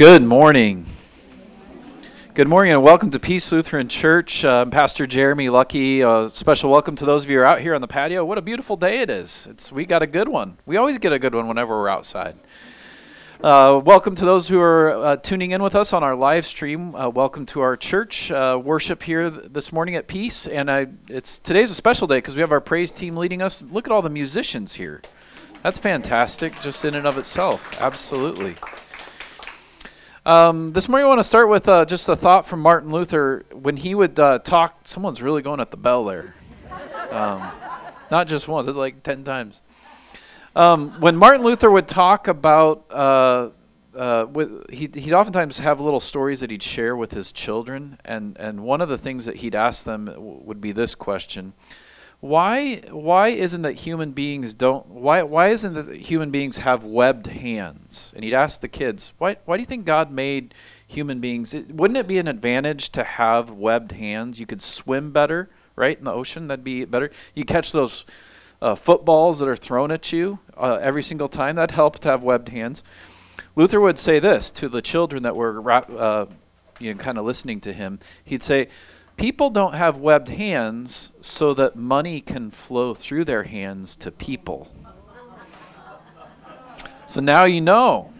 Good morning. Good morning and welcome to Peace Lutheran Church. I'm Pastor Jeremy Lucky. Special welcome to those of you who are out here on the patio. What a beautiful day it is. We got a good one. We always get a good one whenever we're outside. Welcome to those who are tuning in with us on our live stream. Welcome to our church worship here this morning at Peace. And today's a special day because we have our praise team leading us. Look at all the musicians here. That's fantastic just in and of itself. Absolutely. This morning I want to start with just a thought from Martin Luther. When he would talk, someone's really going at the bell there. Not just once, it's like 10 times. When Martin Luther would talk about, he'd oftentimes have little stories that he'd share with his children, and one of the things that he'd ask them would be this question: Why isn't that human beings have webbed hands? And he'd ask the kids, why do you think God made human beings? Wouldn't it be an advantage to have webbed hands? You could swim better, right, in the ocean. That'd be better. You catch those footballs that are thrown at you every single time. That'd help to have webbed hands. Luther would say this to the children that were kind of listening to him. He'd say, people don't have webbed hands so that money can flow through their hands to people. So now you know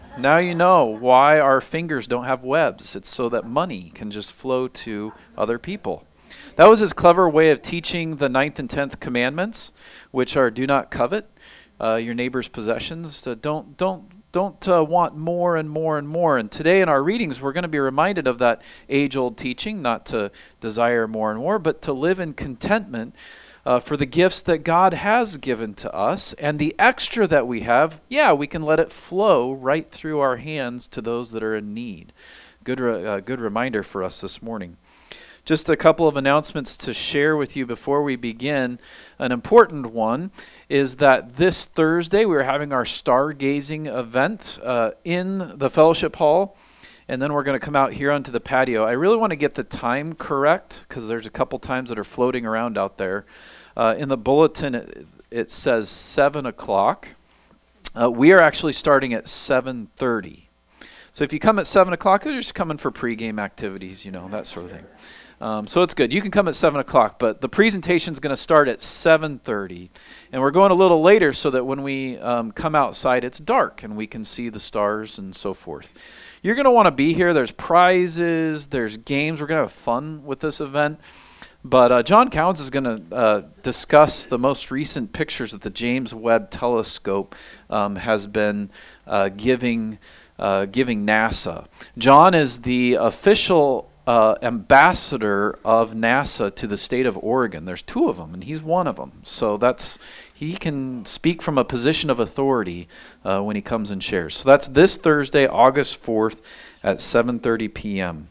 why our fingers don't have webs. It's so that money can just flow to other people. That was his clever way of teaching the 9th and 10th commandments, which are do not covet your neighbor's possessions. Don't want more and more and more. And today in our readings, we're going to be reminded of that age-old teaching, not to desire more and more, but to live in contentment for the gifts that God has given to us. And the extra that we have, we can let it flow right through our hands to those that are in need. Good reminder for us this morning. Just a couple of announcements to share with you before we begin. An important one is that this Thursday we're having our stargazing event in the fellowship hall, and then we're going to come out here onto the patio. I really want to get the time correct because there's a couple times that are floating around out there. In the bulletin it says 7 o'clock. We are actually starting at 7:30. So if you come at 7 o'clock, you're just coming for pregame activities, that sort of thing. So it's good. You can come at 7 o'clock, but the presentation is going to start at 7:30. And we're going a little later so that when we come outside, it's dark and we can see the stars and so forth. You're going to want to be here. There's prizes. There's games. We're going to have fun with this event. But John Cowens is going to discuss the most recent pictures that the James Webb Telescope has been giving NASA. John is the official ambassador of NASA to the state of Oregon. There's 2 of them, and he's one of them. So he can speak from a position of authority when he comes and shares. So that's this Thursday, August 4th at 7:30 p.m.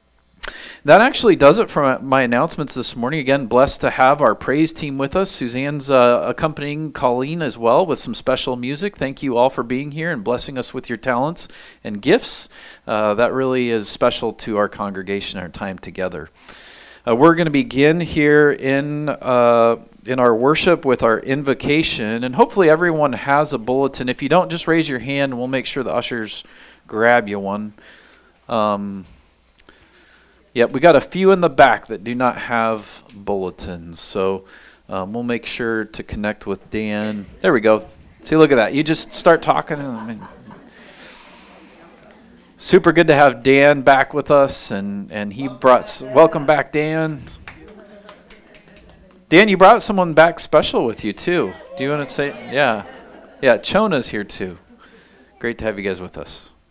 That actually does it for my announcements this morning. Again, blessed to have our praise team with us. Suzanne's accompanying Colleen as well with some special music. Thank you all for being here and blessing us with your talents and gifts. That really is special to our congregation, our time together. We're going to begin here in our worship with our invocation, and hopefully everyone has a bulletin. If you don't, just raise your hand and we'll make sure the ushers grab you one. Yep, we got a few in the back that do not have bulletins, so we'll make sure to connect with Dan. There we go. See, look at that. You just start talking. Super good to have Dan back with us, and he brought. Welcome back, Dan. Dan, you brought someone back special with you too. Do you want to say? Yeah, Chona's here too. Great to have you guys with us.